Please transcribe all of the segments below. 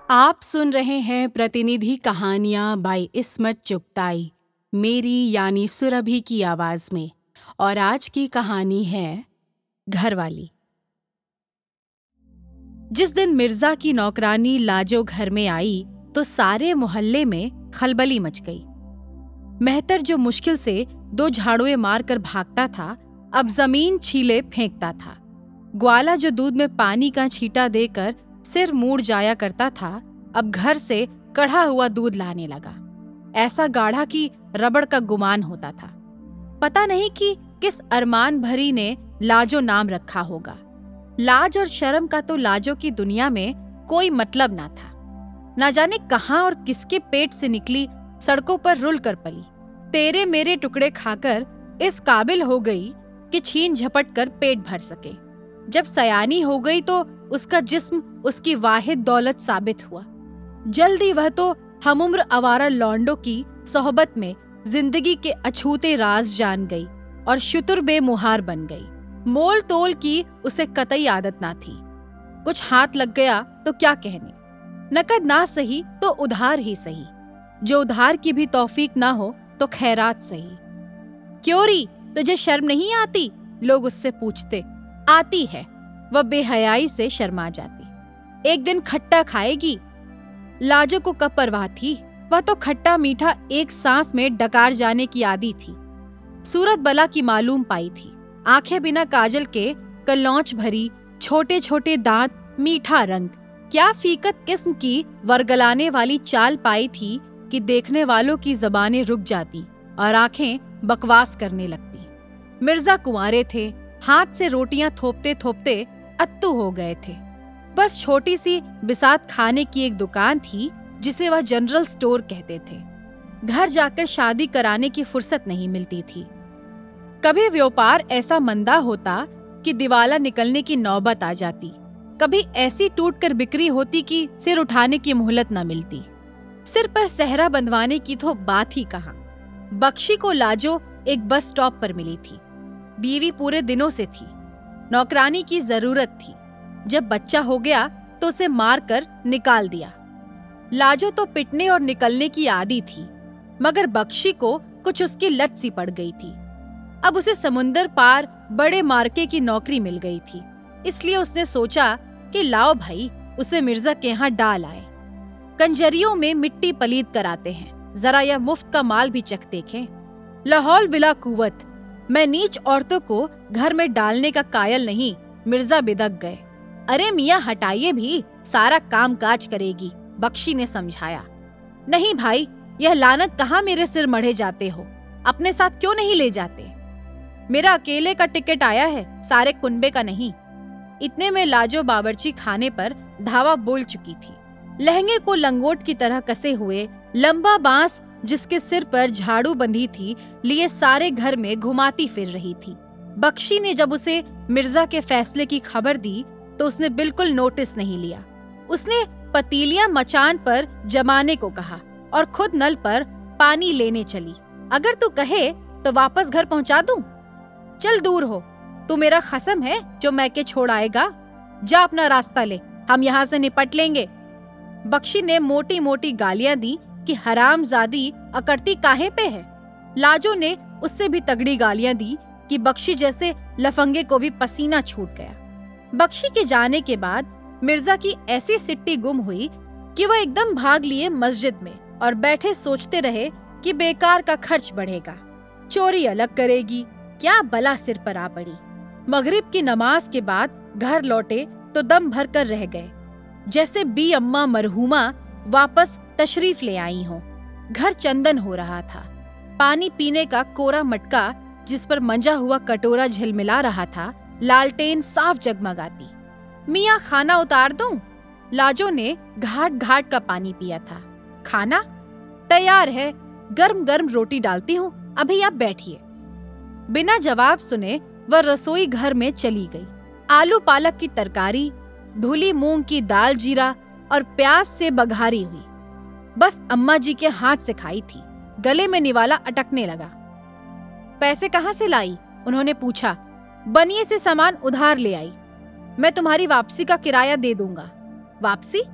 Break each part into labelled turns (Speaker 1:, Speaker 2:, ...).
Speaker 1: आप सुन रहे हैं प्रतिनिधि कहानियां बाय इस्मत चुगताई, मेरी यानी सुरभि की आवाज में। और आज की कहानी है घरवाली। जिस दिन मिर्जा की नौकरानी लाजो घर में आई तो सारे मोहल्ले में खलबली मच गई। मेहतर जो मुश्किल से 2 झाड़ुएं मारकर भागता था, अब जमीन छीले फेंकता था। ग्वाला जो दूध में पानी का छींटा देकर सिर मूड़ जाया करता था, अब घर से कढ़ा हुआ दूध लाने लगा। ऐसा गाढ़ा कि रबड़ का गुमान होता था। पता नहीं कि किस अरमान भरी ने लाजो नाम रखा होगा। लाज और शर्म का तो लाजो की दुनिया में कोई मतलब ना था। ना जाने कहां और किसके पेट से निकली, सड़कों पर रुल कर पली। तेरे मेरे टुकड़े खाकर इस काबिल हो गई कि छीन झपट कर पेट भर सके। जब सयानी हो गई तो उसका जिस्म उसकी वाहिद दौलत साबित हुआ। जल्दी वह तो हमउम्र आवारा लौंडों की सोहबत में जिंदगी के अछूते राज जान गई और शुतुर बेमुहार बन गई। मोल तोल की उसे कतई आदत ना थी। कुछ हाथ लग गया तो क्या कहने, नकद ना सही तो उधार ही सही। जो उधार की भी तौफीक ना हो तो खैरात सही। क्यों री, तुझे शर्म नहीं आती? लोग उससे पूछते। आती है, वह बेहयाई से शर्मा जाती। एक दिन खट्टा खाएगी। लाजो को कब परवाह थी, वह तो खट्टा मीठा एक सांस में डकार जाने की आदी थी। सूरत बला की मालूम पाई थी। आंखें बिना काजल के कलौंच भरी, छोटे छोटे दांत, मीठा रंग। क्या फीकत किस्म की वरगलाने वाली चाल पाई थी कि देखने वालों की जबानें रुक जाती और आंखें बकवास करने लगती। मिर्जा कुंवारे थे, हाथ से रोटियां थोपते थोपते अत्तू हो गए थे। बस छोटी सी बिसात खाने की एक दुकान थी जिसे वह जनरल स्टोर कहते थे। घर जाकर शादी कराने की फुर्सत नहीं मिलती थी। कभी व्यापार ऐसा मंदा होता कि दिवाला निकलने की नौबत आ जाती, कभी ऐसी टूट कर बिक्री होती कि सिर उठाने की मोहलत न मिलती। सिर पर सहरा बंधवाने की तो बात ही कहाँ। बख्शी को लाजो एक बस स्टॉप पर मिली थी। बीवी पूरे दिनों से थी, नौकरानी की जरूरत थी। जब बच्चा हो गया तो उसे मार कर निकाल दिया। लाजो तो पिटने और निकलने की आदी थी, मगर बख्शी को कुछ उसकी लत सी पड़ गई थी। अब उसे समुंदर पार बड़े मार्के की नौकरी मिल गई थी, इसलिए उसने सोचा कि लाओ भाई, उसे मिर्जा के यहाँ डाल आए। कंजरियों में मिट्टी पलीद कराते हैं, जरा यह मुफ्त का माल भी चख देखें। लाहौल विला कुवत, मैं नीच औरतों को घर में डालने का कायल नहीं। मिर्जा बिदक गए। अरे मियाँ हटाइए भी, सारा काम काज करेगी, बख्शी ने समझाया। नहीं भाई, यह लानत कहाँ मेरे सिर मढ़े जाते हो, अपने साथ क्यों नहीं ले जाते? मेरा अकेले का टिकट आया है, सारे कुनबे का नहीं। इतने में लाजो बावर्ची खाने पर धावा बोल चुकी थी। लहंगे को लंगोट की तरह कसे हुए, लंबा बांस जिसके सिर पर झाड़ू बंधी थी लिए सारे घर में घुमाती फिर रही थी। बख्शी ने जब उसे मिर्जा के फैसले की खबर दी तो उसने बिल्कुल नोटिस नहीं लिया। उसने पतीलियां मचान पर जमाने को कहा और खुद नल पर पानी लेने चली। अगर तू कहे तो वापस घर पहुंचा दूं? चल दूर हो, तू मेरा खसम है जो मैके छोड़ आएगा। जा अपना रास्ता ले, हम यहाँ से निपट लेंगे। बख्शी ने मोटी मोटी गालियां दी कि हरामजादी अकड़ती काहे पे है। लाजो ने उससे भी तगड़ी गालियां दी कि बख्शी जैसे लफंगे को भी पसीना छूट गया। बख्शी के जाने के बाद मिर्जा की ऐसी सिट्टी गुम हुई कि वह एकदम भाग लिए मस्जिद में और बैठे सोचते रहे कि बेकार का खर्च बढ़ेगा, चोरी अलग करेगी, क्या बला सिर पर आ पड़ी। मगरिब की नमाज के बाद घर लौटे तो दम भर कर रह गए, जैसे बी अम्मा मरहूमा वापस तशरीफ ले आई हो। घर चंदन हो रहा था। पानी पीने का कोरा मटका जिस पर मंजा हुआ कटोरा झिलमिला रहा था, लालटेन साफ जगमगाती। मियाँ खाना उतार दूं? लाजो ने घाट घाट का पानी पिया था। खाना तैयार है, गर्म गर्म रोटी डालती हूँ, अभी आप बैठिए। बिना जवाब सुने वह रसोई घर में चली गई। आलू पालक की तरकारी, धुली मूंग की दाल जीरा और प्याज से बघारी हुई, बस अम्मा जी के हाथ से खाई थी। गले में निवाला अटकने लगा। पैसे कहाँ से लाई? उन्होंने पूछा। बनिए से सामान उधार ले आई। मैं तुम्हारी वापसी का किराया दे दूंगा। वापसी?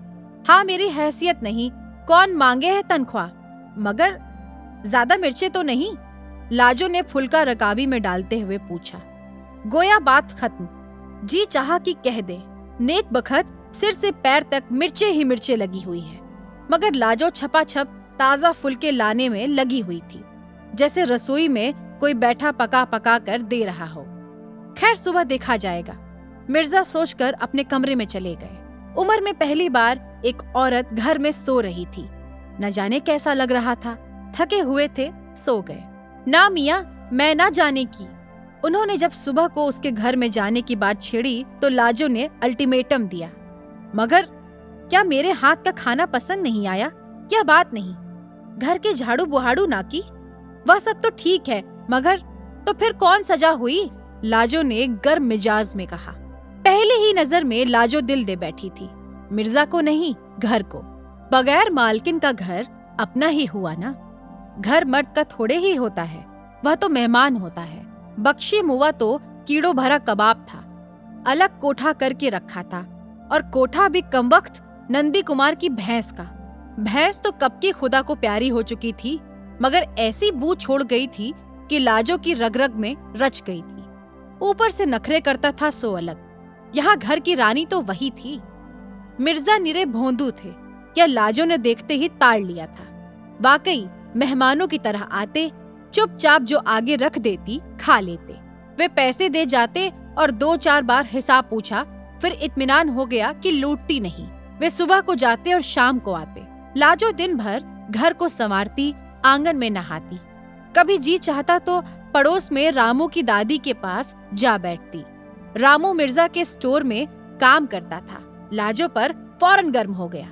Speaker 1: हाँ, मेरी हैसियत नहीं, कौन मांगे है तनख्वाह, मगर ज्यादा मिर्चे तो नहीं? लाजो ने फुल्का रकाबी में डालते हुए पूछा। गोया बात खत्म। जी चाहा कि कह दे, नेक बखत सिर से पैर तक मिर्चे ही मिर्चे लगी हुई है। मगर लाजो छपाछप ताजा फुलके लाने में लगी हुई थी, जैसे रसोई में कोई बैठा पका पका कर दे रहा हो। खैर, सुबह देखा जाएगा, मिर्जा सोचकर अपने कमरे में चले गए। उम्र में पहली बार एक औरत घर में सो रही थी। न जाने कैसा लग रहा था, थके हुए थे, सो गए। ना मियाँ, मैं ना जाने की। उन्होंने जब सुबह को उसके घर में जाने की बात छेड़ी तो लाजो ने अल्टीमेटम दिया। मगर क्या मेरे हाथ का खाना पसंद नहीं आया? क्या बात नहीं? घर के झाड़ू बुहाड़ू ना की? वह सब तो ठीक है, मगर तो फिर कौन सजा हुई? लाजो ने गर्म मिजाज में कहा। पहली ही नजर में लाजो दिल दे बैठी थी। मिर्जा को नहीं, घर को। बगैर मालकिन का घर अपना ही हुआ ना। घर मर्द का थोड़े ही होता है, वह तो मेहमान होता है। बख्शी मुआ तो कीड़ों भरा कबाब था, अलग कोठा करके रखा था, और कोठा भी कमबख्त नंदी कुमार की भैंस का। भैंस तो कब की खुदा को प्यारी हो चुकी थी, मगर ऐसी बू छोड़ गई थी कि लाजो की रग रग में रच गई थी। ऊपर से नखरे करता था सो अलग। यहाँ घर की रानी तो वही थी। मिर्जा निरे भोंदू थे, क्या लाजो ने देखते ही ताड़ लिया था। वाकई मेहमानों की तरह आते, चुपचाप जो आगे रख देती खा लेते। वे पैसे दे जाते और 2-4 बार हिसाब पूछा, फिर इत्मीनान हो गया कि लूटती नहीं। वे सुबह को जाते और शाम को आते। लाजो दिन भर घर को संवारती, आंगन में नहाती। कभी जी चाहता तो पड़ोस में रामू की दादी के पास जा बैठती। रामू मिर्जा के स्टोर में काम करता था। लाजो पर फौरन गर्म हो गया।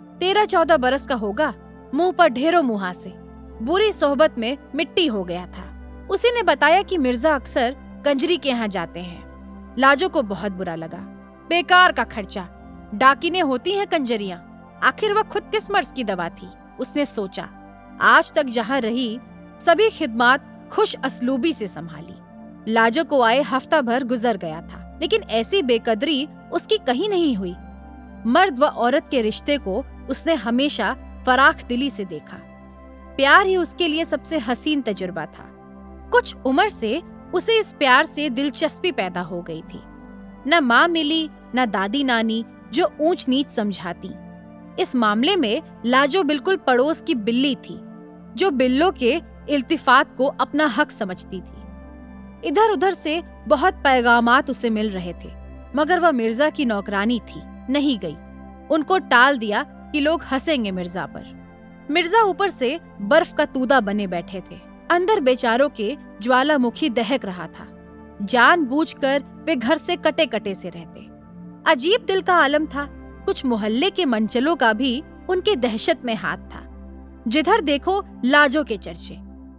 Speaker 1: 13-14 बरस का होगा, मुंह पर ढेरों मुहासे, बुरी सोहबत में मिट्टी हो गया था। उसी ने बताया कि मिर्जा अक्सर कंजरी के यहाँ जाते हैं। लाजो को बहुत बुरा लगा। बेकार का खर्चा, डाकिने होती हैं कंजरियां। आखिर वह खुद किस मर्ज की दवा थी? उसने सोचा। आज तक जहाँ रही सभी खिदमात खुश असलूबी से संभाली। लाजो को आए हफ्ता भर गुजर गया था, लेकिन ऐसी बेकदरी उसकी कहीं नहीं हुई। मर्द व औरत के रिश्ते को उसने हमेशा फराख दिली से देखा। प्यार ही उसके लिए सबसे हसीन तजुर्बा था। कुछ उम्र से उसे इस प्यार से दिलचस्पी पैदा हो गई थी। न माँ मिली, न दादी नानी जो ऊंच नीच समझाती। इस मामले में लाजो बिल्कुल पड़ोस की बिल्ली थी, जो बिल्लों के इल्तिफात को अपना हक समझती थी। इधर उधर से बहुत पैगामात उसे मिल रहे थे, मगर वह मिर्जा की नौकरानी थी, नहीं गई। उनको टाल दिया कि लोग हंसेंगे मिर्जा पर। मिर्जा ऊपर से बर्फ का तूदा बने बैठे थे, अंदर बेचारों के ज्वालामुखी दहक रहा था। जानबूझकर वे घर से कटे कटे से रहते। अजीब दिल का आलम था। कुछ मोहल्ले के मंचलों का भी उनके दहशत में हाथ था। जिधर देखो लाजो के चर्चे।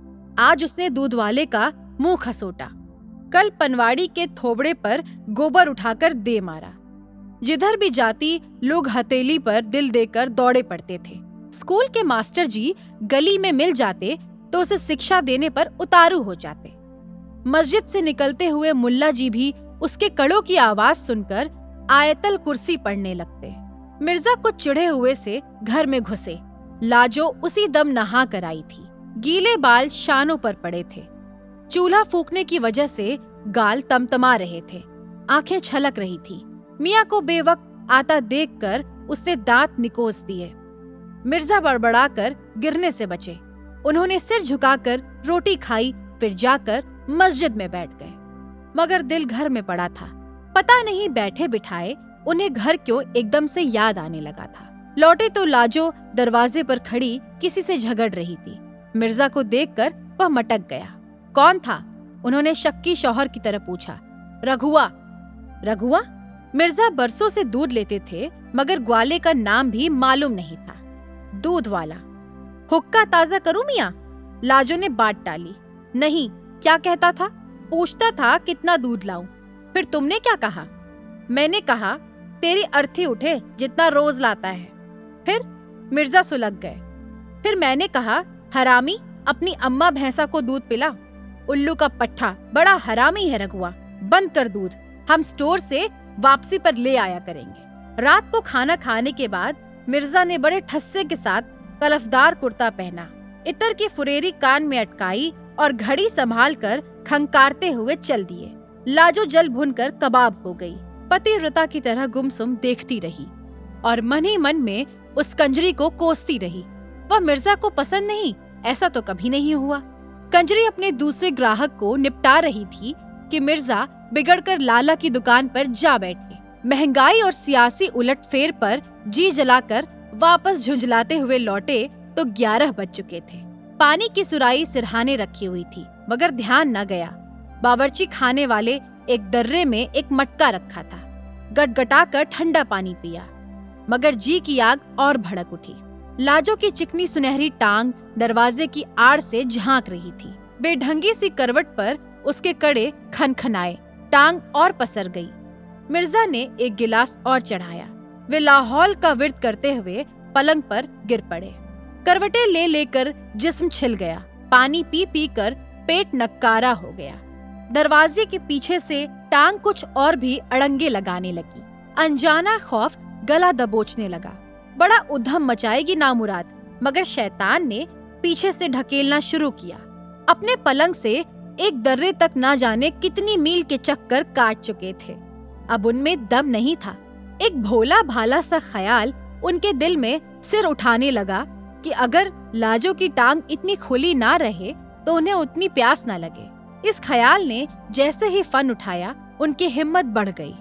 Speaker 1: आज उसने दूध वाले का मुंह खसोटा, कल पनवाड़ी के थोबड़े पर गोबर उठाकर दे मारा। जिधर भी जाती लोग हथेली पर दिल देकर दौड़े पड़ते थे। स्कूल के मास्टर जी गली में मिल जाते तो उसे शिक्षा देने पर उतारू हो जाते। मस्जिद से निकलते हुए मुल्ला जी भी उसके कड़ों की आवाज सुनकर आयतल कुर्सी पढ़ने लगते। मिर्जा कुछ चिढ़े हुए से घर में घुसे। लाजो उसी दम नहा कर आई थी। गीले बाल शानों पर पड़े थे। चूल्हा फूकने की वजह से गाल तमतमा रहे थे, आंखें छलक रही थी। मियाँ को बेवक्त आता देखकर उसने दांत निकोस दिए। मिर्जा बड़बड़ाकर गिरने से बचे। उन्होंने सिर झुकाकर रोटी खाई, फिर जाकर मस्जिद में बैठ गए। मगर दिल घर में पड़ा था। पता नहीं बैठे बिठाए उन्हें घर क्यों एकदम से याद आने लगा था। लौटे तो लाजो दरवाजे पर खड़ी किसी से झगड़ रही थी। मिर्जा को देखकर वह मटक गया। कौन था? उन्होंने शक्की शौहर की तरह पूछा। रघुआ। रघुआ? मिर्जा बरसों से दूध लेते थे, मगर ग्वाले का नाम भी मालूम नहीं था। दूध वाला। हुक्का ताजा करूं मियाँ? लाजो ने बात टाली। नहीं, क्या कहता था? पूछता था कितना दूध लाऊं। फिर तुमने क्या कहा? मैंने कहा तेरी अर्थी उठे जितना रोज लाता है। फिर मिर्जा सुलग गए। फिर मैंने कहा हरामी, अपनी अम्मा भैंसा को दूध पिला। उल्लू का पट्ठा, बड़ा हरामी है रघुआ। बंद कर दूध, हम स्टोर से वापसी पर ले आया करेंगे। रात को खाना खाने के बाद मिर्जा ने बड़े ठस्से के साथ कलफदार कुर्ता पहना, इतर की फुरेरी कान में अटकाई और घड़ी संभाल कर खंकारते हुए चल दिए। लाजो जल भुनकर कबाब हो गई। पतिव्रता की तरह गुमसुम देखती रही और मन ही मन में उस कंजरी को कोसती रही। वह मिर्जा को पसंद नहीं, ऐसा तो कभी नहीं हुआ। कंजरी अपने दूसरे ग्राहक को निपटा रही थी कि मिर्जा बिगड़कर लाला की दुकान पर जा बैठे। महंगाई और सियासी उलटफेर पर जी जलाकर वापस झुंझलाते हुए लौटे तो 11 बज चुके थे। पानी की सुराही सिरहाने रखी हुई थी, मगर ध्यान न गया। बावर्ची खाने वाले एक दर्रे में एक मटका रखा था। गटगटाकर ठंडा पानी पिया, मगर जी की आग और भड़क उठी। लाजो की चिकनी सुनहरी टांग दरवाजे की आड़ से झांक रही थी। बेढंगी सी करवट पर उसके कड़े खनखनाए, टांग और पसर गई। मिर्जा ने एक गिलास और चढ़ाया। वे लाहौल का विर्द करते हुए पलंग पर गिर पड़े। करवटें ले लेकर जिस्म छिल गया। पानी पी पी कर पेट नक्कारा हो गया। दरवाजे के पीछे से टांग कुछ और भी अड़ंगे लगाने लगी। अनजाना खौफ गला दबोचने लगा। बड़ा उद्यम मचाएगी नामुराद, मगर शैतान ने पीछे से ढकेलना शुरू किया। अपने पलंग से एक दर्रे तक ना जाने कितनी मील के चक्कर काट चुके थे। अब उनमें दम नहीं था। एक भोला भाला सा ख्याल उनके दिल में सिर उठाने लगा कि अगर लाजो की टांग इतनी खुली ना रहे तो उन्हें उतनी प्यास ना लगे। इस ख्याल ने जैसे ही फन उठाया, उनकी हिम्मत बढ़ गई।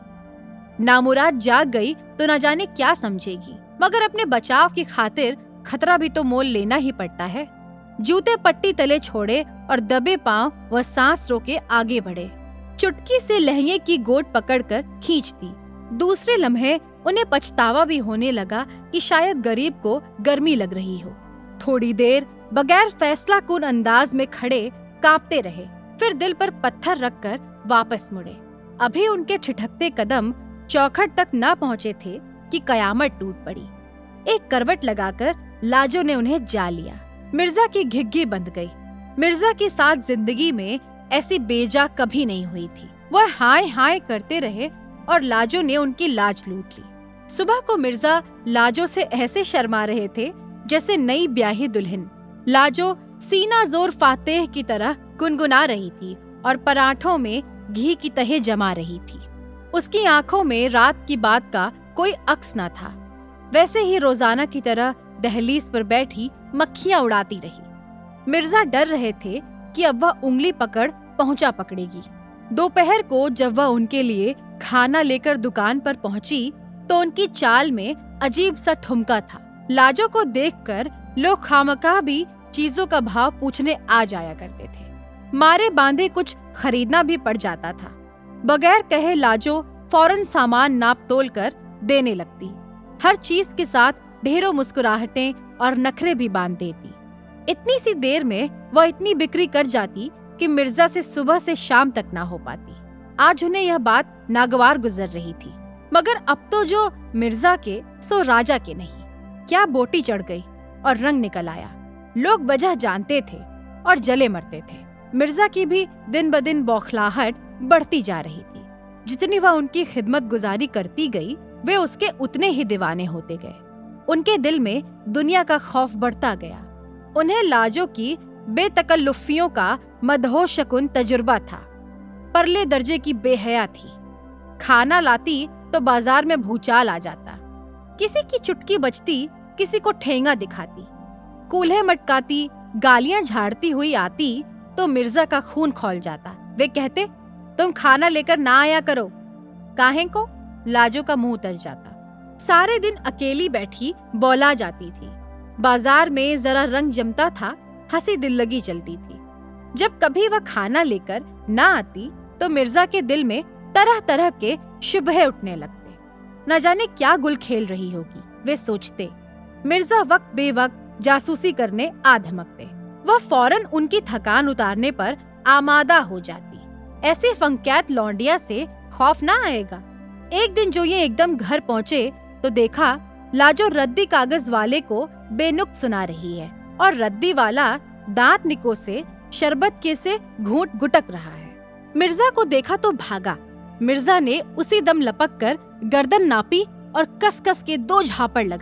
Speaker 1: नामुराद जाग गई तो न जाने क्या समझेगी, मगर अपने बचाव की खातिर खतरा भी तो मोल लेना ही पड़ता है। जूते पट्टी तले छोड़े और दबे पांव वह सांस रोके आगे बढ़े। चुटकी से लहंगे की गोट पकड़कर खींच दी। दूसरे लम्हे उन्हें पछतावा भी होने लगा कि शायद गरीब को गर्मी लग रही हो। थोड़ी देर बगैर फैसला कुन अंदाज में खड़े कांपते रहे, फिर दिल पर पत्थर रखकर वापस मुड़े। अभी उनके ठिठकते कदम चौखट तक न पहुँचे थे कि कयामत टूट पड़ी। एक करवट लगाकर लाजो ने उन्हें जा लिया। मिर्जा की घिग्गी बंध गई। मिर्जा के साथ जिंदगी में ऐसी बेजा कभी नहीं हुई थी। वह हाय हाय करते रहे और लाजो ने उनकी लाज लूट ली। सुबह को मिर्जा लाजो से ऐसे शर्मा रहे थे जैसे नई ब्याही दुल्हन। लाजो सीना जोर फातेह की तरह गुनगुना रही थी और पराठों में घी की तहे जमा रही थी। उसकी आंखों में रात की बात का कोई अक्स न था। वैसे ही रोजाना की तरह दहलीज पर बैठी मक्खियां उड़ाती रही। मिर्जा डर रहे थे कि अब वह उंगली पकड़ पहुंचा पकड़ेगी। दोपहर को जब वह उनके लिए खाना लेकर दुकान पर पहुंची तो उनकी चाल में अजीब सा ठुमका था। लाजो को देखकर लोग खामखा भी चीजों का भाव पूछने आ जाया करते थे। मारे बांधे कुछ खरीदना भी पड़ जाता था। बगैर कहे लाजो फौरन सामान नाप तोल कर देने लगती। हर चीज के साथ ढेरों मुस्कुराहटें और नखरे भी बांध देती। इतनी सी देर में वह इतनी बिक्री कर जाती कि मिर्जा से सुबह से शाम तक ना हो पाती। आज उन्हें यह बात नागवार गुजर रही थी, मगर अब तो जो मिर्जा के सो राजा के नहीं। क्या बोटी चढ़ गई और रंग निकल आया। लोग वजह जानते थे और जले मरते थे। मिर्जा की भी दिन ब दिन बौखलाहट बढ़ती जा रही थी। जितनी वह उनकी खिदमत गुजारी करती गई, वे उसके उतने ही दीवाने होते गए। उनके दिल में दुनिया का खौफ बढ़ता गया। उन्हें लाजो की बेतकल्लुफियों का मदहोश शकुन तजुर्बा था। परले दर्जे की बेहया थी। खाना लाती तो बाजार में भूचाल आ जाता। किसी की चुटकी बजती, किसी को ठेंगा दिखाती। कूल्हे मटकाती, गालियां झाड़ती हुई आती तो मिर्जा का खून खौल जाता। वे कहते, तुम खाना लेकर ना आया करो। काहे को? लाजो का मुंह उतर जाता। सारे दिन अकेली बैठी बौला जाती थी। बाजार में जरा रंग जमता था, हंसी दिल्लगी चलती थी। जब कभी वह खाना लेकर ना आती तो मिर्जा के दिल में तरह तरह के शुबहे उठने लगते। न जाने क्या गुल खेल रही होगी, वे सोचते। मिर्जा वक्त बेवक्त जासूसी करने आ धमकते। वह फौरन उनकी थकान उतारने पर आमादा हो जाती। ऐसे फंक्यात लौंडिया से खौफ ना आएगा। एक दिन जो ये एकदम घर पहुँचे तो देखा लाजो रद्दी कागज वाले को बेनुक्त सुना रही है और रद्दी वाला दांत निको से शरबत के से घूंट गुटक रहा है। मिर्जा को देखा तो भागा। मिर्जा ने उसी दम लपक कर गर्दन नापी और कस कस के 2 झापड़ लगाए।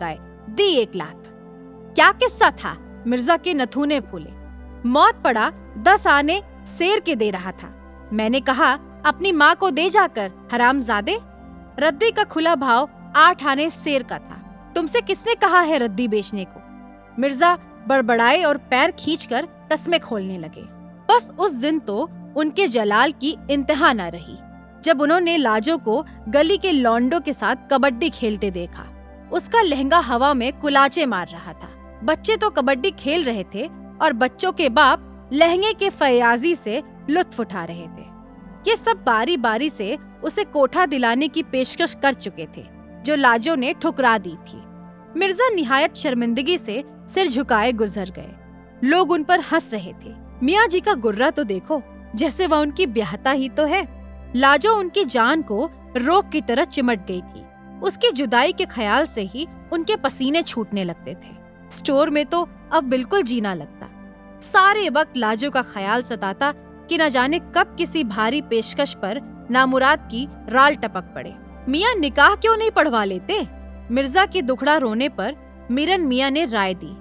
Speaker 1: दी एक लात। क्या किस्सा था? मिर्जा के नथुने फूले। मौत पड़ा 10 आने शेर के दे रहा था। मैंने कहा अपनी माँ को दे जाकर, हरामजादे। रद्दी का खुला भाव 8 आने शेर का था। तुमसे किसने कहा है रद्दी बेचने को? मिर्जा बड़बड़ाए और पैर खींचकर तस्मे खोलने लगे। बस उस दिन तो उनके जलाल की इंतहा न रही जब उन्होंने लाजो को गली के लौंडों के साथ कबड्डी खेलते देखा। उसका लहंगा हवा में कुलाचे मार रहा था। बच्चे तो कबड्डी खेल रहे थे और बच्चों के बाप लहंगे के फयाजी से लुत्फ उठा रहे थे। ये सब बारी बारी से उसे कोठा दिलाने की पेशकश कर चुके थे जो लाजो ने ठुकरा दी थी। मिर्जा निहायत शर्मिंदगी से सिर झुकाए गुजर गए। लोग उन पर हंस रहे थे। मियाँ जी का गुर्रा तो देखो, जैसे वह उनकी ब्याहता ही तो है। लाजो उनकी जान को रोक की तरह चिमट गई थी। उसकी जुदाई के ख्याल से ही उनके पसीने छूटने लगते थे। स्टोर में तो अब बिल्कुल जीना लगता। सारे वक्त लाजो का ख्याल सताता कि न जाने कब किसी भारी पेशकश पर नामुराद की राल टपक पड़े। मियाँ निकाह क्यों नहीं पढ़वा लेते? मिर्जा के दुखड़ा रोने पर मीरन मियाँ ने राय दी।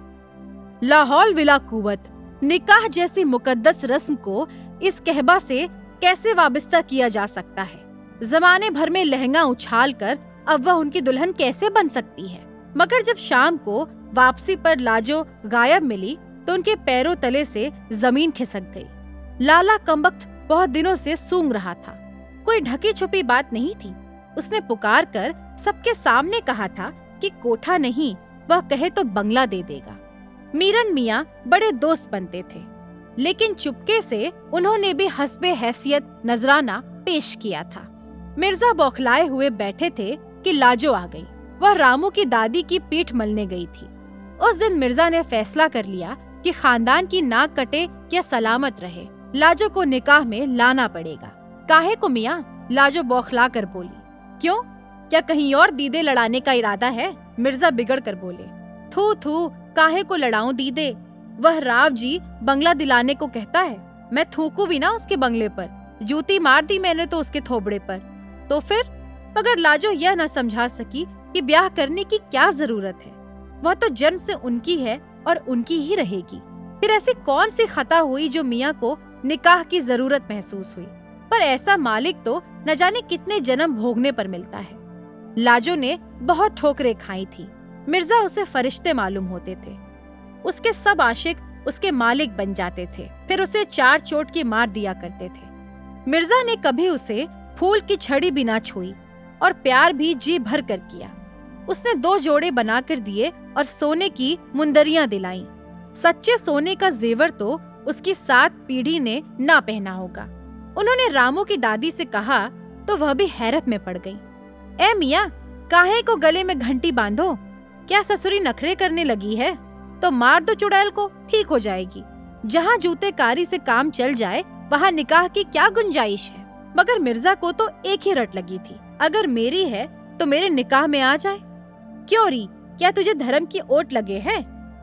Speaker 1: लाहौल विला कुवत, निकाह जैसी मुकद्दस रस्म को इस कहबा से कैसे वाबस्ता किया जा सकता है? जमाने भर में लहंगा उछाल कर अब वह उनकी दुल्हन कैसे बन सकती है? मगर जब शाम को वापसी पर लाजो गायब मिली तो उनके पैरों तले से जमीन खिसक गई। लाला कमबख्त बहुत दिनों से सूंघ रहा था। कोई ढकी छुपी बात नहीं थी। उसने पुकार कर सबके सामने कहा था कि कोठा नहीं, वह कहे तो बंगला दे देगा। मीरन मियाँ बड़े दोस्त बनते थे, लेकिन चुपके से उन्होंने भी हस्बे हैसियत नजराना पेश किया था। मिर्जा बौखलाए हुए बैठे थे कि लाजो आ गई। वह रामू की दादी की पीठ मलने गई थी। उस दिन मिर्जा ने फैसला कर लिया कि खानदान की नाक कटे या सलामत रहे, लाजो को निकाह में लाना पड़ेगा। काहे को मियाँ? लाजो बौखला कर बोली। क्यों, क्या कहीं और दीदे लड़ाने का इरादा है? मिर्जा बिगड़ कर बोले। थू थू, काहे को लड़ाऊं दीदे? वह राव जी बंगला दिलाने को कहता है। मैं थूकू भी ना उसके बंगले पर। जूती मार दी मैंने तो उसके थोबड़े पर। तो फिर? मगर लाजो यह न समझा सकी कि ब्याह करने की क्या जरूरत है। वह तो जन्म से उनकी है और उनकी ही रहेगी। फिर ऐसी कौन सी खता हुई जो मियाँ को निकाह की जरूरत महसूस हुई? पर ऐसा मालिक तो न जाने कितने जन्म भोगने पर मिलता है। लाजो ने बहुत ठोकरें खाई थी। मिर्जा उसे फरिश्ते मालूम होते थे। उसके सब आशिक उसके मालिक बन जाते थे, फिर उसे 4 चोट की मार दिया करते थे। मिर्जा ने कभी उसे फूल की छड़ी भी ना छुई और प्यार भी जी भर कर किया। उसने 2 जोड़े बनाकर दिए और सोने की मुंदरियां दिलाईं। सच्चे सोने का जेवर तो उसकी 7 पीढ़ी ने ना पहना होगा। उन्होंने रामू की दादी से कहा तो वह भी हैरत में पड़ गई। ए मियाँ, काहे को गले में घंटी बांधो? क्या ससुरी नखरे करने लगी है? तो मार दो चुड़ैल को, ठीक हो जाएगी। जहाँ जूते कारी से काम चल जाए वहाँ निकाह की क्या गुंजाइश है? मगर मिर्जा को तो एक ही रट लगी थी, अगर मेरी है तो मेरे निकाह में आ जाए। क्यों री, क्या तुझे धर्म की ओट लगे है?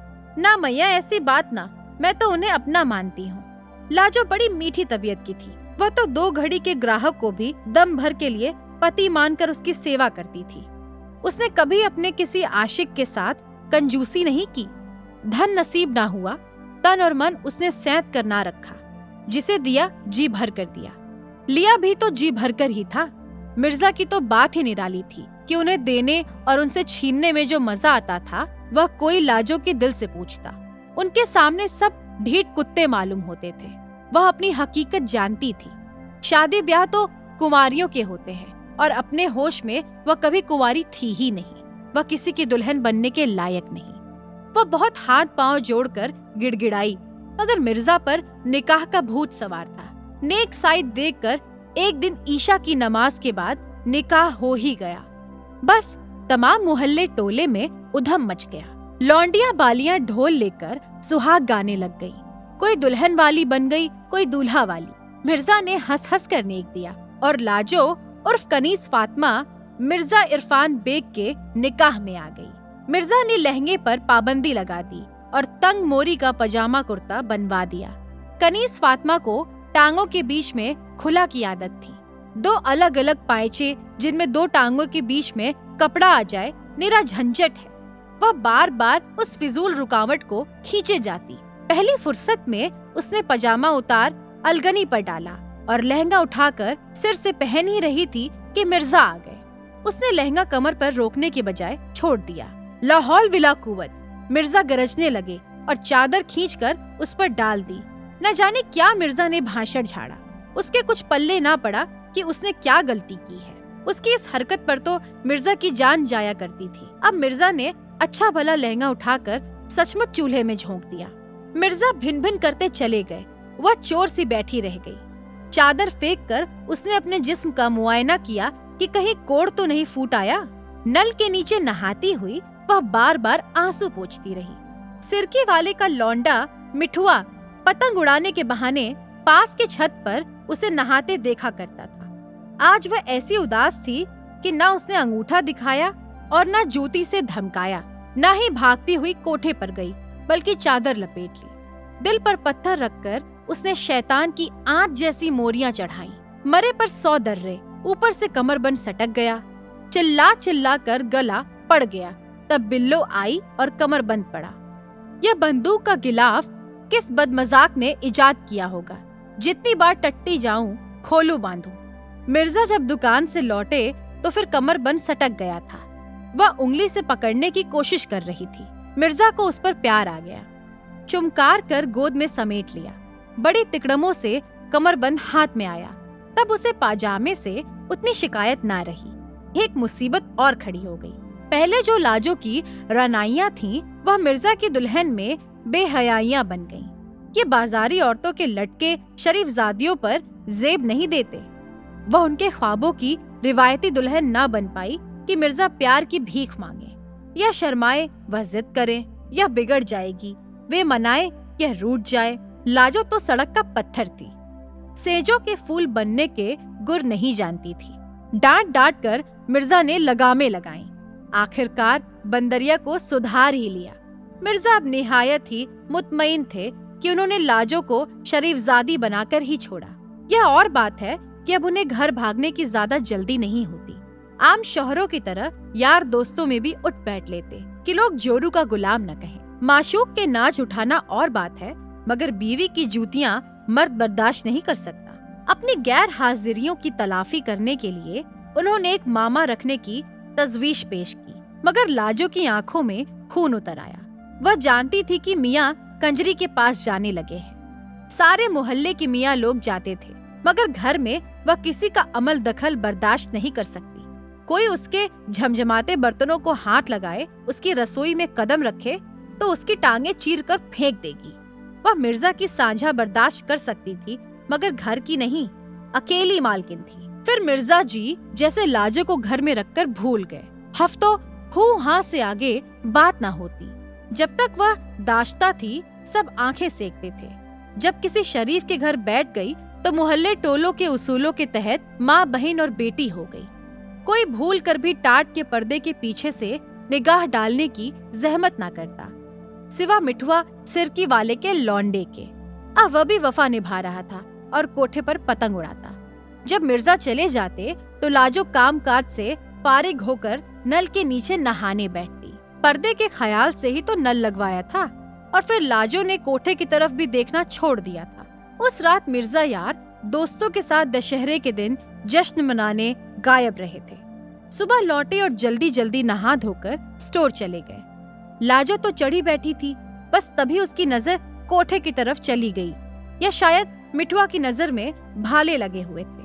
Speaker 1: ना मैया, ऐसी बात ना, मैं तो उन्हें अपना मानती हूँ। लाजो बड़ी मीठी तबीयत की थी। वह तो 2 घड़ी के ग्राहक को भी दम भर के लिए पति मानकर उसकी सेवा करती थी। उसने कभी अपने किसी आशिक के साथ कंजूसी नहीं की। धन नसीब ना हुआ, तन और मन उसने सैंत कर ना रखा। जिसे दिया जी भर कर दिया, लिया भी तो जी भर कर ही था। मिर्जा की तो बात ही निराली थी कि उन्हें देने और उनसे छीनने में जो मजा आता था वह कोई लाजो के दिल से पूछता। उनके सामने सब ढीठ कुत्ते मालूम होते थे। वह अपनी हकीकत जानती थी। शादी ब्याह तो कुंवारियों के होते हैं और अपने होश में वह कभी कुंवारी थी ही नहीं। वह किसी की दुल्हन बनने के लायक नहीं। वह बहुत हाथ पांव जोड़कर गिड़गिड़ाई, मगर मिर्जा पर निकाह का भूत सवार था। नेक साइड देखकर एक दिन ईशा की नमाज के बाद निकाह हो ही गया। बस तमाम मोहल्ले टोले में उधम मच गया। लौंडियां बालियां ढोल लेकर सुहाग गाने लग गईं। कोई दुल्हन वाली बन गई, कोई दूल्हा वाली। मिर्जा ने हंस हंस कर नेक दिया और लाजो उर्फ कनीस फातिमा मिर्जा इरफान बेग के निकाह में आ गई। मिर्जा ने लहंगे पर पाबंदी लगा दी और तंग मोरी का पजामा कुर्ता बनवा दिया। कनीस फातिमा को टांगों के बीच में खुला की आदत थी। 2 अलग अलग पायचे जिनमें 2 टांगों के बीच में कपड़ा आ जाए, निरा झंझट है। वह बार बार उस फिजूल रुकावट को खींचे जाती। पहली फुर्सत में उसने पजामा उतार अलगनी पर डाला और लहंगा उठाकर सिर से पहन ही रही थी कि मिर्जा आ गए। उसने लहंगा कमर पर रोकने के बजाय छोड़ दिया। लाहौल विला कुव्वत। मिर्जा गरजने लगे और चादर खींचकर उस पर डाल दी। न जाने क्या मिर्जा ने भाषण झाड़ा। उसके कुछ पल्ले ना पड़ा कि उसने क्या गलती की है। उसकी इस हरकत पर तो मिर्जा की जान जाया करती थी। अब मिर्जा ने अच्छा भला लहंगा उठाकर सचमुच चूल्हे में झोंक दिया। मिर्जा भिन भिन करते चले गए। वह चोर सी बैठी रह गई। चादर फेंक कर उसने अपने जिस्म का मुआयना किया कि कहीं कोड़ तो नहीं फूट आया। नल के नीचे नहाती हुई वह बार बार आंसू पोंछती रही। सिरके वाले का लौंडा मिठुआ पतंग उड़ाने के बहाने पास के छत पर उसे नहाते देखा करता था। आज वह ऐसी उदास थी कि न उसने अंगूठा दिखाया और न जूती से धमकाया, न ही भागती हुई कोठे पर गई, बल्कि चादर लपेट ली। दिल पर पत्थर रखकर उसने शैतान की आंच जैसी मोरियां चढ़ाई। मरे पर 100 दर्रे। ऊपर से कमरबंद सटक गया। चिल्ला चिल्ला कर गला पड़ गया। तब बिल्लो आई और कमरबंद पड़ा। यह बंदूक का गिलाफ किस बदमजाक ने इजाद किया होगा। जितनी बार टट्टी जाऊं खोलू बांधूं। मिर्जा जब दुकान से लौटे तो फिर कमरबंद सटक गया था। वह उंगली से पकड़ने की कोशिश कर रही थी। मिर्जा को उस पर प्यार आ गया। चुमकार कर गोद में समेट लिया। बड़ी तिकड़मों से कमरबंद हाथ में आया। तब उसे पाजामे से उतनी शिकायत ना रही। एक मुसीबत और खड़ी हो गई। पहले जो लाजो की रनाइयां थीं, वह मिर्जा की दुल्हन में बेहयाइयां बन गईं। ये बाजारी औरतों के लटके शरीफजादियों पर जेब नहीं देते। वह उनके ख्वाबों की रिवायती दुल्हन ना बन पाई कि मिर्जा प्यार की भीख मांगे। या शर्माए वह जिद करे, यह बिगड़ जाएगी। वे मनाए, यह रूठ जाए। लाजो तो सड़क का पत्थर थी। सेजों के फूल बनने के गुर नहीं जानती थी। डांट डांट कर मिर्जा ने लगामें लगाईं। आखिरकार बंदरिया को सुधार ही लिया। मिर्जा अब निहायत ही मुतमईन थे कि उन्होंने लाजो को शरीफजादी बनाकर ही छोड़ा। यह और बात है कि अब उन्हें घर भागने की ज्यादा जल्दी नहीं होती। आम शौहरों की तरह यार दोस्तों में भी उठ बैठ लेते कि लोग जोरू का गुलाम न कहें। माशूक के नाच उठाना और बात है, मगर बीवी की जूतियां मर्द बर्दाश्त नहीं कर सकता। अपनी गैर हाजिरियों की तलाफी करने के लिए उन्होंने एक मामा रखने की तजवीज पेश की, मगर लाजो की आंखों में खून उतर आया। वह जानती थी कि मियाँ कंजरी के पास जाने लगे हैं। सारे मोहल्ले के मियाँ लोग जाते थे, मगर घर में वह किसी का अमल दखल बर्दाश्त नहीं कर सकती। कोई उसके झमझमाते बर्तनों को हाथ लगाए, उसकी रसोई में कदम रखे तो उसकी टांगे चीर कर फेंक देगी। वह मिर्जा की सांझा बर्दाश्त कर सकती थी, मगर घर की नहीं। अकेली मालकिन थी। फिर मिर्जा जी जैसे लाजो को घर में रखकर भूल गए। हफ्तों हू हाँ से आगे बात ना होती। जब तक वह दाश्ता थी, सब आंखें सेकते थे। जब किसी शरीफ के घर बैठ गई तो मोहल्ले टोलों के उसूलों के तहत माँ, बहन और बेटी हो गई। कोई भूल कर भी टाट के पर्दे के पीछे से निगाह डालने की जहमत ना करता, सिवा मिठुआ सिरकी वाले के लौंडे के। अब वह भी वफा निभा रहा था और कोठे पर पतंग उड़ाता। जब मिर्जा चले जाते तो लाजो काम काज से फारिग होकर नल के नीचे नहाने बैठती। पर्दे के ख्याल से ही तो नल लगवाया था, और फिर लाजो ने कोठे की तरफ भी देखना छोड़ दिया था। उस रात मिर्जा यार दोस्तों के साथ दशहरे के दिन जश्न मनाने गायब रहे थे। सुबह लौटे और जल्दी जल्दी नहा धोकर स्टोर चले गए। लाजो तो चढ़ी बैठी थी, बस तभी उसकी नजर कोठे की तरफ चली गई, या शायद मिठुआ की नजर में भाले लगे हुए थे।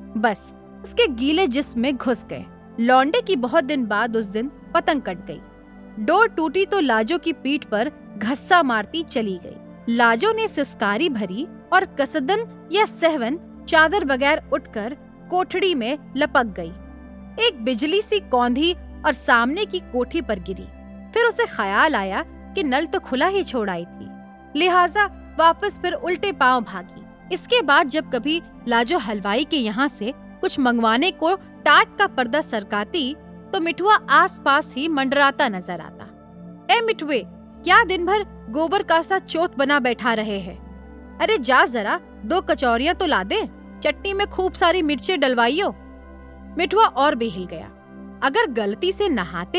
Speaker 1: बस उसके गीले जिस्म में घुस गए। लौंडे की बहुत दिन बाद उस दिन पतंग कट गई। डोर टूटी तो लाजो की पीठ पर घस्सा मारती चली गई। लाजो ने सिसकारी भरी और कसदन या सहवन चादर बगैर उठकर कोठड़ी में लपक गई। एक बिजली सी कौंधी और सामने की कोठी पर गिरी। फिर उसे ख्याल आया कि नल तो खुला ही छोड़ आई थी, लिहाजा वापस फिर उल्टे पांव भागी। इसके बाद जब कभी लाजो हलवाई के यहाँ से कुछ मंगवाने को टाट का पर्दा सरकाती तो मिठुआ आसपास ही मंडराता नजर आता। ए मिठुए, क्या दिन भर गोबर का सा चोत बना बैठा रहे हैं? अरे जा जरा 2 कचौरियां तो ला दे, चटनी में खूब सारी मिर्चें डलवाइयो। मिठुआ और भी हिल गया। अगर गलती से नहाते वक्त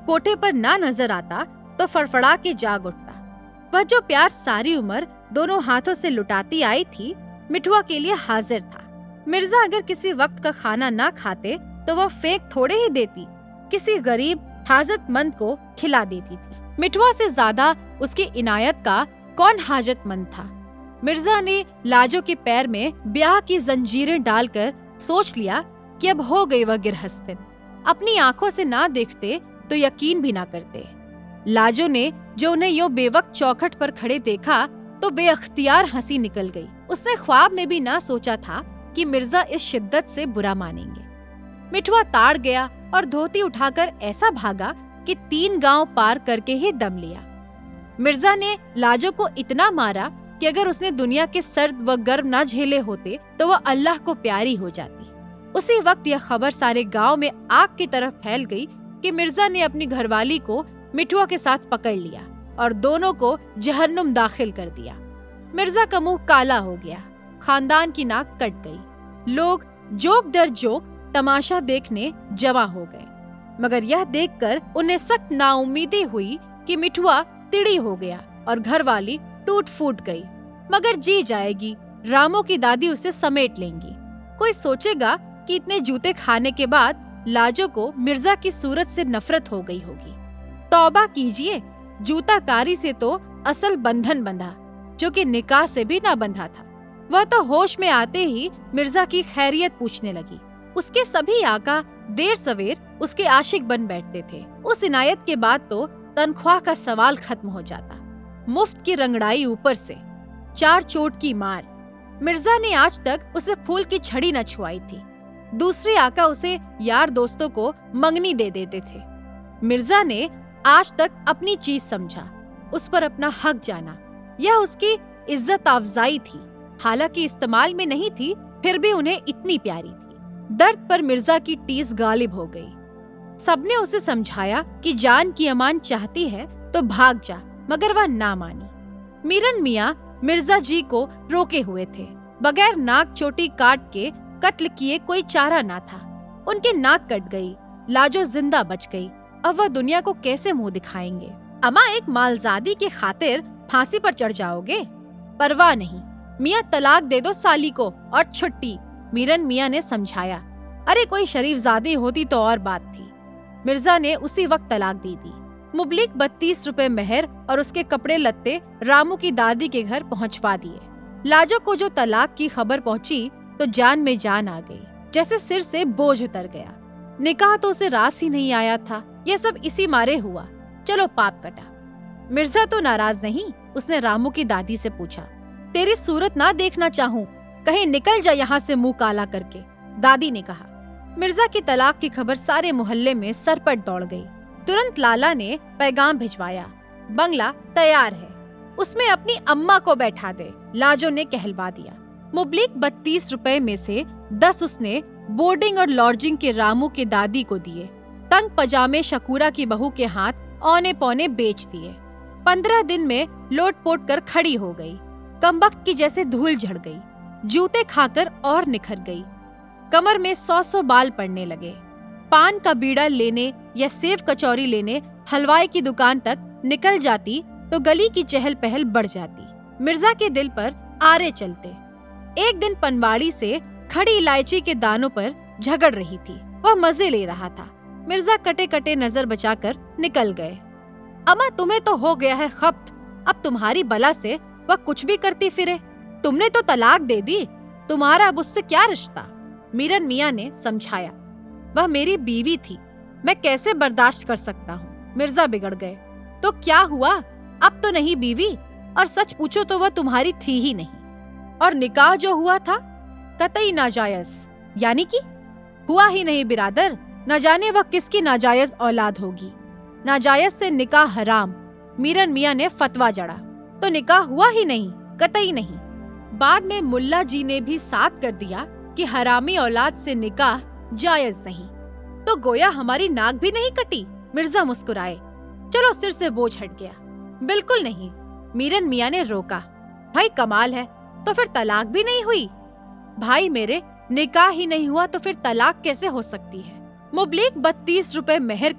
Speaker 1: कोठे पर ना नजर आता तो फड़फड़ा के जाग उठता। वह जो प्यार सारी उम्र दोनों हाथों से लुटाती आई थी, मिठुआ के लिए हाजिर था। मिर्जा अगर किसी वक्त का खाना ना खाते तो वह फेंक थोड़े ही देती, किसी गरीब हाजतमंद को खिला देती थी। मिठुआ से ज्यादा उसकी इनायत का कौन हाजतमंद था। मिर्जा ने लाजो के पैर में ब्याह की जंजीरें डालकर सोच लिया कि अब हो गई वह गिरहस्तिन। अपनी आंखों से ना देखते तो यकीन भी ना करते। लाजो ने जो उन्हें यो बेवक्त चौखट पर खड़े देखा तो बेअख्तियार हंसी निकल गई। उसने ख्वाब में भी ना सोचा था कि मिर्जा इस शिद्दत से बुरा मानेंगे। मिठुआ ताड़ गया और धोती उठाकर ऐसा भागा कि 3 गांव पार करके ही दम लिया। मिर्जा ने लाजो को इतना मारा कि अगर उसने दुनिया के सर्द व गर्म ना झेले होते तो वह अल्लाह को प्यारी हो जाती। उसी वक्त यह खबर सारे गांव में आग की तरफ फैल गई कि मिर्जा ने अपनी घरवाली को मिठुआ के साथ पकड़ लिया और दोनों को जहन्नुम दाखिल कर दिया। मिर्जा का मुंह काला हो गया, खानदान की नाक कट गई। लोग जोक दर जोक तमाशा देखने जमा हो गए, मगर यह देखकर उन्हें सख्त नाउम्मीदी हुई कि मिठुआ तिड़ी हो गया और घरवाली टूट फूट गई। मगर जी जाएगी, रामू की दादी उसे समेट लेंगी। कोई सोचेगा कि इतने जूते खाने के बाद लाजो को मिर्जा की सूरत से नफरत हो गई होगी। तौबा कीजिए, जूताकारी से तो असल बंधन बंधा, जो कि निकाह से भी ना बंधा था। वह तो होश में आते ही मिर्जा की खैरियत पूछने लगी। उसके सभी आका देर सवेर उसके आशिक बन बैठते थे। उस इनायत के बाद तो तनख्वाह का सवाल खत्म हो जाता। मुफ्त की रंगड़ाई ऊपर से 4 चोट की मार। मिर्जा ने आज तक उसे फूल की छड़ी न छुआई थी। दूसरे आका उसे यार दोस्तों को मंगनी दे देते थे। मिर्जा ने आज तक अपनी चीज समझा, उस पर अपना हक जाना। यह उसकी इज्जत अफजाई थी। हालांकि इस्तेमाल में नहीं थी, फिर भी उन्हें इतनी प्यारी थी। दर्द पर मिर्जा की टीस गालिब हो गई। सबने उसे समझाया कि जान की अमान चाहती है तो भाग जा, मगर वह ना मानी। मीरन मियाँ मिर्जा जी को रोके हुए थे। बगैर नाक चोटी काट के कत्ल किए कोई चारा ना था। उनकी नाक कट गई, लाजो जिंदा बच गई। अब वह दुनिया को कैसे मुंह दिखाएंगे। अम्मा, एक मालजादी की खातिर फांसी पर चढ़ जाओगे? परवाह नहीं, मियाँ तलाक दे दो साली को और छुट्टी। मीरन मियाँ ने समझाया। अरे कोई शरीफजादी होती तो और बात थी। मिर्जा ने उसी वक्त तलाक दे दी। मुबलिक 32 रुपए मेहर और उसके कपड़े लत्ते रामू की दादी के घर पहुंचवा दिए। लाजो को जो तलाक की खबर पहुंची तो जान में जान आ गई, जैसे सिर से बोझ उतर गया। निकाह तो उसे रास ही नहीं आया था। यह सब इसी मारे हुआ। चलो पाप कटा। मिर्जा तो नाराज नहीं। उसने रामू की दादी से पूछा, तेरी सूरत ना देखना चाहूं, कहीं निकल जा यहाँ से मुंह काला करके। दादी ने कहा। मिर्जा की तलाक की खबर सारे मोहल्ले में सरपट दौड़ गई। तुरंत लाला ने पैगाम भिजवाया, बंगला तैयार है, उसमें अपनी अम्मा को बैठा दे। लाजो ने कहलवा दिया। मुबलिक 32 रुपए में से 10 उसने बोर्डिंग और लॉजिंग के रामू के दादी को दिए। तंग पजामे शकूरा की बहू के हाथ औने पौने बेच दिए। 15 दिन में लोट पोट कर खड़ी हो गई। कमबख्त की जैसे धूल झड़ गई। जूते खाकर और निखर गई। कमर में 100 बाल पड़ने लगे। पान का बीड़ा लेने या सेव कचौरी लेने हलवाई की दुकान तक निकल जाती तो गली की चहल पहल बढ़ जाती। मिर्जा के दिल पर आरे चलते। एक दिन पनवाड़ी से खड़ी इलायची के दानों पर झगड़ रही थी। वह मजे ले रहा था। मिर्जा कटे कटे नजर बचाकर निकल गए। अम्मा, तुम्हें तो हो गया है खप्त। अब तुम्हारी बला से वह कुछ भी करती फिरे। तुमने तो तलाक दे दी, तुम्हारा अब उससे क्या रिश्ता? मीरन मियाँ ने समझाया। वह मेरी बीवी थी, मैं कैसे बर्दाश्त कर सकता हूँ। मिर्जा बिगड़ गए। तो क्या हुआ, अब तो नहीं बीवी, और सच पूछो तो वह तुम्हारी थी ही नहीं। और निकाह जो हुआ था कतई नाजायज, यानी कि हुआ ही नहीं बिरादर। न जाने वह किसकी नाजायज औलाद होगी। नाजायज से निकाह हराम। मीरन मियाँ ने फतवा जड़ा। तो निकाह हुआ ही नहीं, कतई नहीं। बाद में मुल्ला जी ने भी साथ कर दिया कि हरामी औलाद से निकाह जायज नहीं। तो गोया हमारी नाक भी नहीं कटी। मिर्जा मुस्कुराए। चलो, सिर से बोझ हट गया। बिल्कुल नहीं, मीरन मियाँ ने रोका। भाई कमाल है, तो फिर तलाक भी नहीं हुई? भाई मेरे, निकाह ही नहीं हुआ तो फिर तलाक कैसे हो सकती है? मुबलिक 32 रुपए मेहर के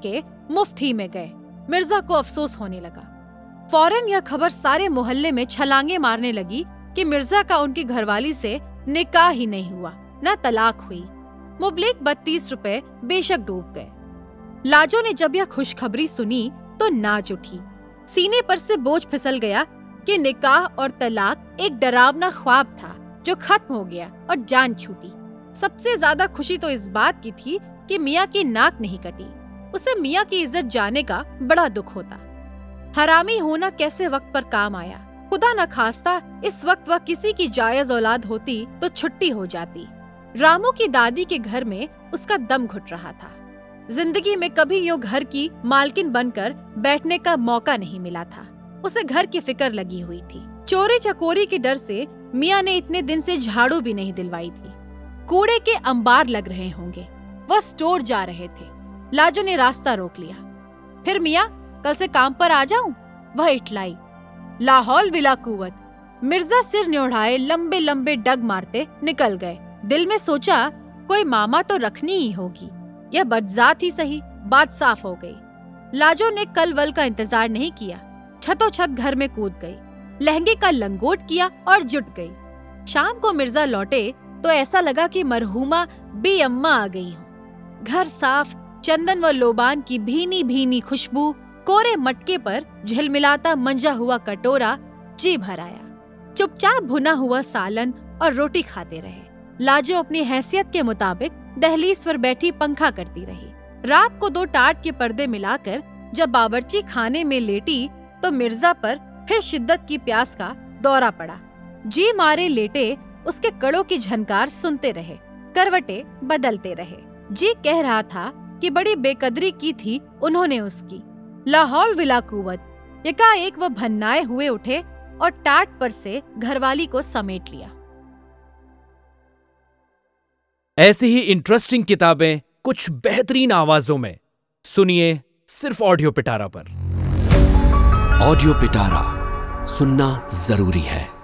Speaker 1: मुफ्त ही में गए। मिर्जा को अफसोस होने लगा। फौरन यह खबर सारे मोहल्ले में छलांगे मारने लगी कि मिर्जा का उनकी घरवाली से निकाह ही नहीं हुआ, न तलाक हुई। मुबलिक 32 रुपए बेशक डूब गए। लाजो ने जब यह खुशखबरी सुनी तो नाच उठी। सीने पर से बोझ फिसल गया कि निकाह और तलाक एक डरावना ख्वाब था जो खत्म हो गया और जान छूटी। सबसे ज्यादा खुशी तो इस बात की थी कि मियाँ की नाक नहीं कटी। उसे मियाँ की इज्जत जाने का बड़ा दुख होता। हरामी होना कैसे वक्त पर काम आया। खुदा न खास्ता इस वक्त वह किसी की जायज औलाद होती तो छुट्टी हो जाती। रामू की दादी के घर में उसका दम घुट रहा था। जिंदगी में कभी यूं घर की मालकिन बनकर बैठने का मौका नहीं मिला था। उसे घर की फिक्र लगी हुई थी। चोरी चकोरी के डर से मियाँ ने इतने दिन से झाड़ू भी नहीं दिलवाई थी। कूड़े के अंबार लग रहे होंगे। वह स्टोर जा रहे थे। लाजो ने रास्ता रोक लिया। फिर मियाँ, कल से काम पर आ जाऊं? वह इटलाई। लाहौल विला कुवत। मिर्जा सिर न्योढ़ाए लंबे लंबे डग मारते निकल गए। दिल में सोचा, कोई मामा तो रखनी ही होगी। यह बदजात ही सही, बात साफ हो गई। लाजो ने कल वल का इंतजार नहीं किया। छतो छत घर में कूद गई, लहंगे का लंगोट किया और जुट गई। शाम को मिर्जा लौटे तो ऐसा लगा कि मरहूमा बी अम्मा आ गई हो। घर साफ, चंदन व लोबान की भीनी भीनी खुशबू, कोरे मटके पर झिलमिलाता मंजा हुआ कटोरा जी भर आया। चुपचाप भुना हुआ सालन और रोटी खाते रहे। लाजो अपनी हैसियत के मुताबिक दहलीज पर बैठी पंखा करती रही। रात को 2 टाट के पर्दे मिलाकर जब बावर्ची खाने में लेटी तो मिर्जा पर फिर शिद्दत की प्यास का दौरा पड़ा। जी मारे लेटे उसके कड़ों की झनकार सुनते रहे, करवटे बदलते रहे। जी कह रहा था कि बड़ी बेकदरी की थी उन्होंने उसकी। लाहौल विला कुवत। एकाएक वह भन्नाए हुए उठे और टाट पर से घरवाली को समेट लिया।
Speaker 2: ऐसी ही इंटरेस्टिंग किताबें कुछ बेहतरीन आवाजों में सुनिए सिर्फ ऑडियो पिटारा पर।
Speaker 3: ऑडियो पिटारा सुनना जरूरी है।